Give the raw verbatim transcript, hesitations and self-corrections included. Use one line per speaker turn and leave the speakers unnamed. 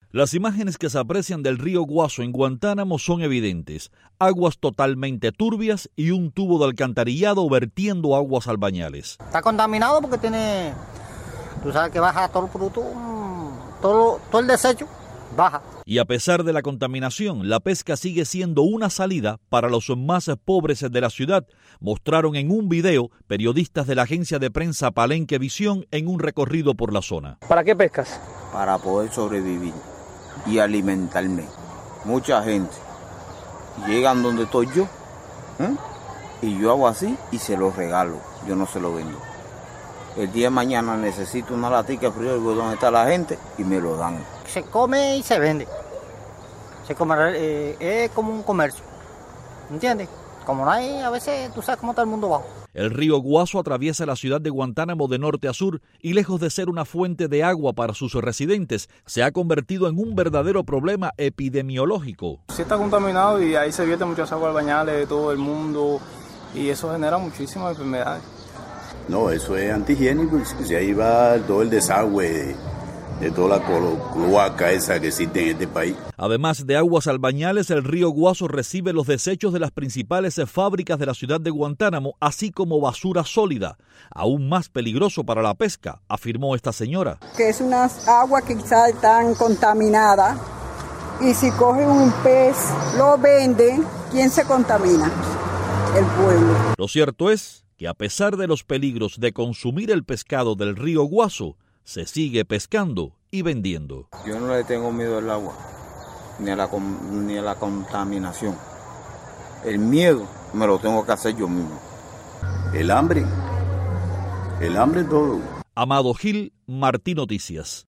Las imágenes que se aprecian del río Guaso en Guantánamo son evidentes. Aguas totalmente turbias y un tubo de alcantarillado vertiendo aguas al bañales.
Está contaminado porque tiene, tú sabes que baja todo el producto, todo, todo el desecho baja.
Y a pesar de la contaminación, la pesca sigue siendo una salida para los más pobres de la ciudad, mostraron en un video periodistas de la agencia de prensa Palenque Visión en un recorrido por la zona.
¿Para qué pescas?
Para poder sobrevivir y alimentarme. Mucha gente llegan donde estoy yo, ¿eh? y yo hago así y se los regalo, yo no se lo vendo. El día de mañana necesito una latica fría donde está la gente y me lo dan.
Se come y se vende. Se come, eh, es como un comercio, ¿entiendes? Como no hay, a veces tú sabes cómo está el mundo bajo.
El río Guaso atraviesa la ciudad de Guantánamo de norte a sur y lejos de ser una fuente de agua para sus residentes, se ha convertido en un verdadero problema epidemiológico.
Sí está contaminado y ahí se vierte muchas aguas bañales de todo el mundo y eso genera muchísimas enfermedades.
No, eso es antihigiénico, si ahí va todo el desagüe de toda la cloaca esa que existe en este país.
Además de aguas albañales, el río Guaso recibe los desechos de las principales fábricas de la ciudad de Guantánamo, así como basura sólida, aún más peligroso para la pesca, afirmó esta señora.
Que es una agua que quizás están contaminada y si cogen un pez, lo venden, ¿quién se contamina? El pueblo.
Lo cierto es que a pesar de los peligros de consumir el pescado del río Guaso, se sigue pescando y vendiendo.
Yo no le tengo miedo al agua, ni a la, ni a la contaminación. El miedo me lo tengo que hacer yo mismo.
El hambre, el hambre todo.
Amado Gil, Martí Noticias.